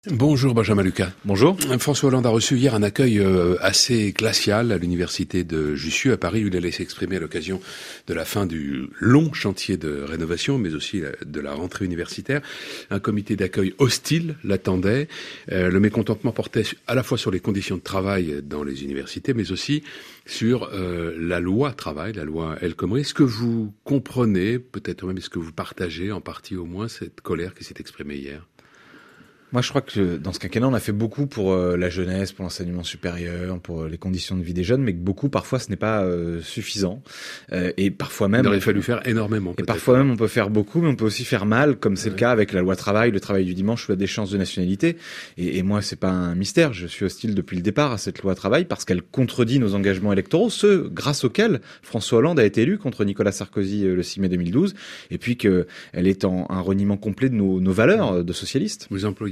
Bonjour Benjamin Lucas. Bonjour. François Hollande a reçu hier un accueil assez glacial à l'université de Jussieu à Paris où il allait s'exprimer à l'occasion de la fin du long chantier de rénovation mais aussi de la rentrée universitaire. Un comité d'accueil hostile l'attendait. Le mécontentement portait à la fois sur les conditions de travail dans les universités mais aussi sur la loi travail, la loi El Khomri. Est-ce que vous comprenez, peut-être même est-ce que vous partagez en partie au moins cette colère qui s'est exprimée hier ? Moi, je crois que dans ce quinquennat, on a fait beaucoup pour la jeunesse, pour l'enseignement supérieur, pour les conditions de vie des jeunes, mais que beaucoup, parfois, ce n'est pas suffisant. Et parfois même... Il aurait fallu faire énormément. Et parfois même, on peut faire beaucoup, mais on peut aussi faire mal, comme c'est le cas avec la loi travail, le travail du dimanche ou la déchéance de nationalité. Et moi, c'est pas un mystère. Je suis hostile depuis le départ à cette loi travail parce qu'elle contredit nos engagements électoraux, ceux grâce auxquels François Hollande a été élu contre Nicolas Sarkozy le 6 mai 2012, et puis qu'elle est en un reniement complet de nos valeurs de socialistes.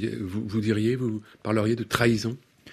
Vous parleriez de trahison?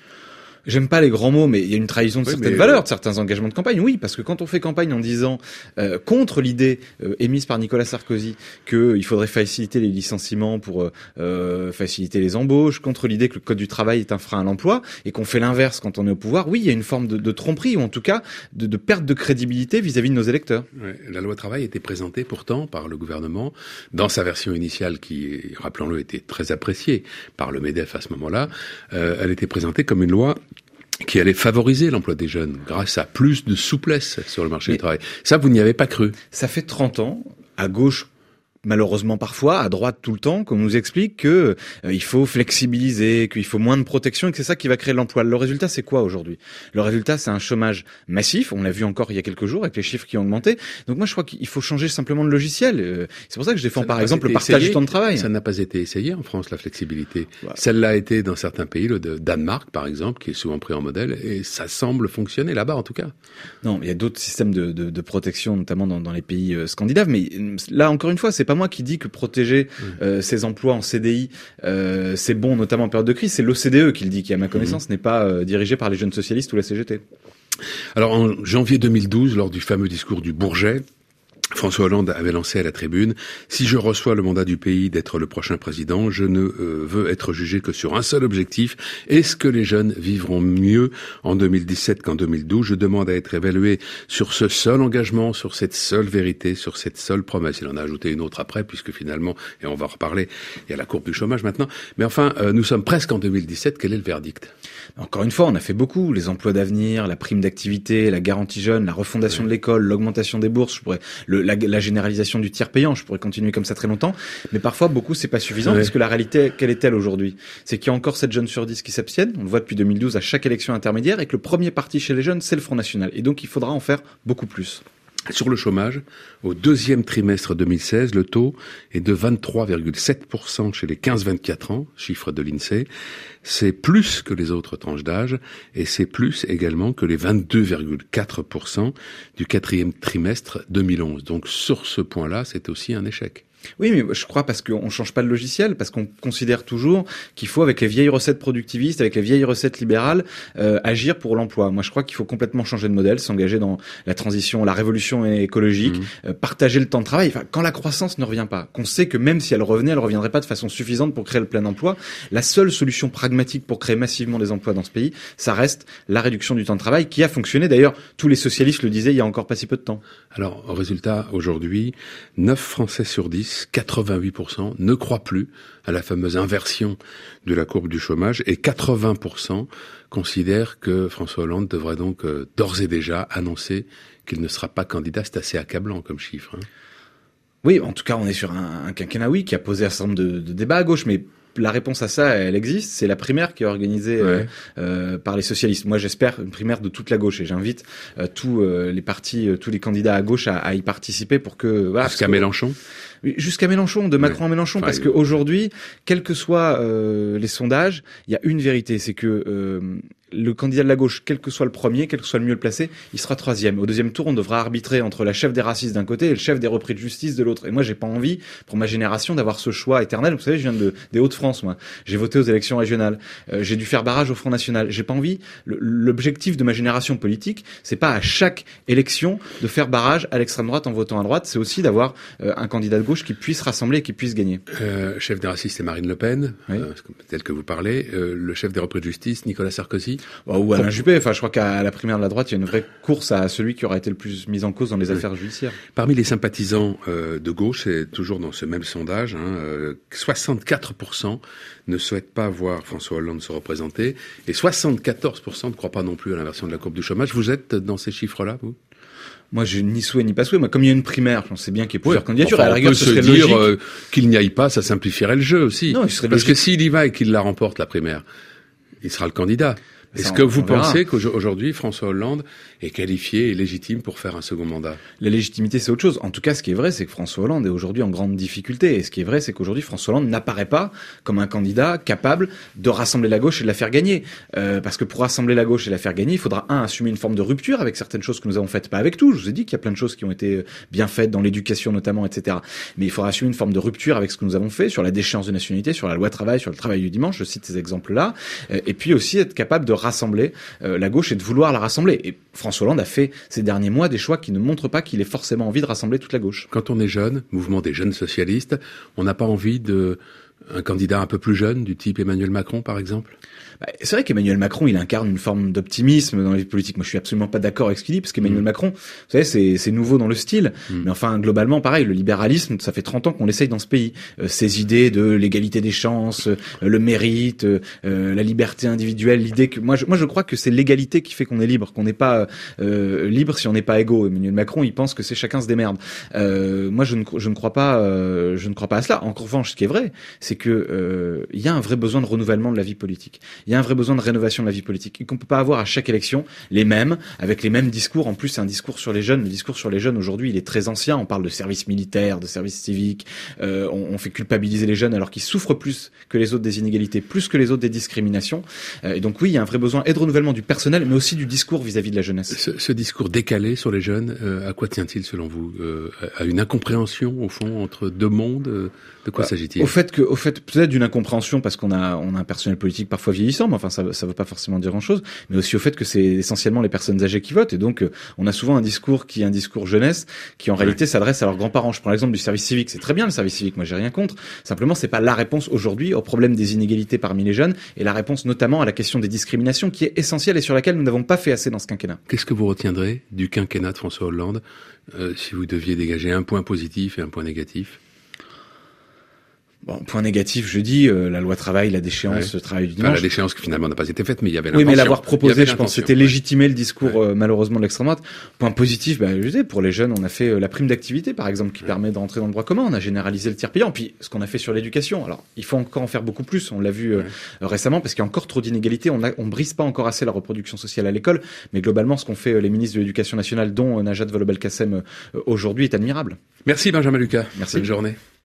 J'aime pas les grands mots, mais il y a une trahison de certaines valeurs, de certains engagements de campagne. Oui, parce que quand on fait campagne en disant contre l'idée émise par Nicolas Sarkozy qu'il faudrait faciliter les licenciements pour faciliter les embauches, contre l'idée que le code du travail est un frein à l'emploi, et qu'on fait l'inverse quand on est au pouvoir, oui, il y a une forme de tromperie, ou en tout cas de perte de crédibilité vis-à-vis de nos électeurs. Ouais, la loi travail était présentée pourtant par le gouvernement dans sa version initiale qui, rappelons-le, était très appréciée par le MEDEF à ce moment-là. Elle était présentée comme une loi qui allait favoriser l'emploi des jeunes grâce à plus de souplesse sur le marché du travail. Ça, vous n'y avez pas cru. Ça fait 30 ans, à gauche, malheureusement parfois, à droite tout le temps, qu'on nous explique que il faut flexibiliser, qu'il faut moins de protection et que c'est ça qui va créer l'emploi. Le résultat, c'est quoi aujourd'hui ? Le résultat, c'est un chômage massif. On l'a vu encore il y a quelques jours avec les chiffres qui ont augmenté. Donc moi, je crois qu'il faut changer simplement de logiciel. C'est pour ça que je défends par exemple le partage du temps de travail. Ça n'a pas été essayé en France, la flexibilité. Ouais. Celle-là a été dans certains pays, le Danemark par exemple, qui est souvent pris en modèle, et ça semble fonctionner là-bas en tout cas. Non, il y a d'autres systèmes de protection, notamment dans les pays scandinaves. Mais là, encore une fois, c'est pas moi qui dit que protéger ces emplois en CDI, c'est bon, notamment en période de crise. C'est l'OCDE qui le dit, qui à ma connaissance n'est pas dirigé par les jeunes socialistes ou la CGT. Alors en janvier 2012, lors du fameux discours du Bourget, François Hollande avait lancé à la tribune « Si je reçois le mandat du pays d'être le prochain président, je ne veux être jugé que sur un seul objectif. Est-ce que les jeunes vivront mieux en 2017 qu'en 2012 ? Je demande à être évalué sur ce seul engagement, sur cette seule vérité, sur cette seule promesse. » Il en a ajouté une autre après, puisque finalement, et on va en reparler, il y a la courbe du chômage maintenant. Mais enfin, nous sommes presque en 2017. Quel est le verdict ? Encore une fois, on a fait beaucoup. Les emplois d'avenir, la prime d'activité, la garantie jeune, la refondation de l'école, l'augmentation des bourses, la généralisation du tiers payant, je pourrais continuer comme ça très longtemps, mais parfois beaucoup c'est pas suffisant parce que la réalité, quelle est-elle aujourd'hui ? C'est qu'il y a encore 7 jeunes sur 10 qui s'abstiennent, on le voit depuis 2012 à chaque élection intermédiaire, et que le premier parti chez les jeunes c'est le Front National, et donc il faudra en faire beaucoup plus. Sur le chômage, au deuxième trimestre 2016, le taux est de 23,7% chez les 15-24 ans, chiffre de l'INSEE. C'est plus que les autres tranches d'âge et c'est plus également que les 22,4% du quatrième trimestre 2011. Donc sur ce point-là, c'est aussi un échec. Oui, mais je crois parce qu'on change pas le logiciel, parce qu'on considère toujours qu'il faut, avec les vieilles recettes productivistes, avec les vieilles recettes libérales, agir pour l'emploi. Moi, je crois qu'il faut complètement changer de modèle, s'engager dans la transition, la révolution écologique, partager le temps de travail. Enfin, quand la croissance ne revient pas, qu'on sait que même si elle reviendrait pas de façon suffisante pour créer le plein emploi, la seule solution pragmatique pour créer massivement des emplois dans ce pays, ça reste la réduction du temps de travail, qui a fonctionné. D'ailleurs, tous les socialistes le disaient il y a encore pas si peu de temps. Alors, au résultat, aujourd'hui, 9 Français sur 10, 88% ne croient plus à la fameuse inversion de la courbe du chômage et 80% considèrent que François Hollande devrait donc d'ores et déjà annoncer qu'il ne sera pas candidat. C'est assez accablant comme chiffre. Oui, en tout cas, on est sur un quinquennat qui a posé un certain nombre de débats à gauche, mais la réponse à ça, elle existe. C'est la primaire qui est organisée par les socialistes. Moi, j'espère une primaire de toute la gauche et j'invite tous les partis, tous les candidats à gauche à y participer pour que... Voilà, jusqu'à Mélenchon. Jusqu'à Mélenchon, de Macron à Mélenchon, parce qu'aujourd'hui, quels que soient les sondages, il y a une vérité, c'est que le candidat de la gauche, quel que soit le premier, quel que soit le mieux placé, il sera troisième. Au deuxième tour, on devra arbitrer entre la chef des racistes d'un côté et le chef des repris de justice de l'autre. Et moi, j'ai pas envie, pour ma génération, d'avoir ce choix éternel. Vous savez, je viens des Hauts-de-France, moi. J'ai voté aux élections régionales. J'ai dû faire barrage au Front National. J'ai pas envie. L'objectif de ma génération politique, c'est pas à chaque élection de faire barrage à l'extrême droite en votant à droite. C'est aussi d'avoir un candidat de gauche qui puisse rassembler et qui puisse gagner. Chef des racistes, c'est Marine Le Pen, oui. Tel que vous parlez. Le chef des repris de justice, Nicolas Sarkozy. Ou Alain Juppé. Enfin, je crois qu'à la primaire de la droite, il y a une vraie course à celui qui aura été le plus mis en cause dans les affaires judiciaires. Parmi les sympathisants de gauche, c'est toujours dans ce même sondage, 64% ne souhaitent pas voir François Hollande se représenter et 74% ne croient pas non plus à l'inversion de la courbe du chômage. Vous êtes dans ces chiffres-là, vous ? Moi, j'ai ni souhait ni pas souhait. Moi, comme il y a une primaire, je sais bien qu'il y a plusieurs candidatures. Enfin, à la rigueur, on peut se dire qu'il n'y aille pas, ça simplifierait le jeu aussi. Non, parce que s'il y va et qu'il la remporte, la primaire, il sera le candidat. Est-ce que vous pensez qu'aujourd'hui, François Hollande est qualifié et légitime pour faire un second mandat ? La légitimité, c'est autre chose. En tout cas, ce qui est vrai, c'est que François Hollande est aujourd'hui en grande difficulté. Et ce qui est vrai, c'est qu'aujourd'hui, François Hollande n'apparaît pas comme un candidat capable de rassembler la gauche et de la faire gagner. Parce que pour rassembler la gauche et la faire gagner, il faudra, assumer une forme de rupture avec certaines choses que nous avons faites. Pas avec tout. Je vous ai dit qu'il y a plein de choses qui ont été bien faites dans l'éducation notamment, etc. Mais il faudra assumer une forme de rupture avec ce que nous avons fait sur la déchéance de nationalité, sur la loi travail, sur le travail du dimanche. Je cite ces exemples-là. Et puis aussi être capable de rassembler la gauche et de vouloir la rassembler. Et François Hollande a fait ces derniers mois des choix qui ne montrent pas qu'il ait forcément envie de rassembler toute la gauche. Quand on est jeune, mouvement des jeunes socialistes, on n'a pas envie un candidat un peu plus jeune, du type Emmanuel Macron, par exemple ? C'est vrai qu'Emmanuel Macron, il incarne une forme d'optimisme dans la vie politique. Moi, je suis absolument pas d'accord avec ce qu'il dit, parce qu'Emmanuel Macron, vous savez, c'est nouveau dans le style. Mais enfin, globalement, pareil, le libéralisme, ça fait 30 ans qu'on l'essaye dans ce pays. Ces idées de l'égalité des chances, le mérite, la liberté individuelle, l'idée que... Moi, je crois que c'est l'égalité qui fait qu'on est libre, qu'on n'est pas libre si on n'est pas égaux. Emmanuel Macron, il pense que c'est chacun se démerde. Moi, je ne crois pas à cela. En revanche, ce qui est vrai, c'est que il y a un vrai besoin de renouvellement de la vie politique. Il y a un vrai besoin de rénovation de la vie politique et qu'on peut pas avoir à chaque élection les mêmes, avec les mêmes discours. En plus, c'est un discours sur les jeunes. Le discours sur les jeunes aujourd'hui, il est très ancien. On parle de service militaire, de service civique. On fait culpabiliser les jeunes alors qu'ils souffrent plus que les autres des inégalités, plus que les autres des discriminations. Et donc oui, il y a un vrai besoin et de renouvellement du personnel, mais aussi du discours vis-à-vis de la jeunesse. Ce discours décalé sur les jeunes, à quoi tient-il selon vous ? À une incompréhension au fond entre deux mondes ? De quoi s'agit-il ? Au fait peut-être d'une incompréhension parce qu'on a un personnel politique parfois vieillissant, mais enfin ça veut pas forcément dire grand-chose, mais aussi au fait que c'est essentiellement les personnes âgées qui votent et donc on a souvent un discours qui est un discours jeunesse qui en réalité s'adresse à leurs grands-parents. Je prends l'exemple du service civique, c'est très bien le service civique, moi j'ai rien contre. Simplement c'est pas la réponse aujourd'hui au problème des inégalités parmi les jeunes et la réponse notamment à la question des discriminations qui est essentielle et sur laquelle nous n'avons pas fait assez dans ce quinquennat. Qu'est-ce que vous retiendrez du quinquennat de François Hollande si vous deviez dégager un point positif et un point négatif ? Bon, point négatif, je dis, la loi travail, la déchéance, le travail du dimanche. Enfin, la déchéance qui finalement n'a pas été faite, mais il y avait l'intention. Oui, mais l'avoir proposé, je pense, c'était légitimer le discours, malheureusement, de l'extrême droite. Point positif, je disais, pour les jeunes, on a fait la prime d'activité, par exemple, qui permet d'entrer dans le droit commun. On a généralisé le tiers payant. Puis, ce qu'on a fait sur l'éducation. Alors, il faut encore en faire beaucoup plus. On l'a vu récemment, parce qu'il y a encore trop d'inégalités. On brise pas encore assez la reproduction sociale à l'école. Mais globalement, ce qu'ont fait les ministres de l'Éducation nationale, dont Najat Vallaud-Belkacem aujourd'hui, est admirable. Merci Benjamin Lucas. Merci. Bonne journée.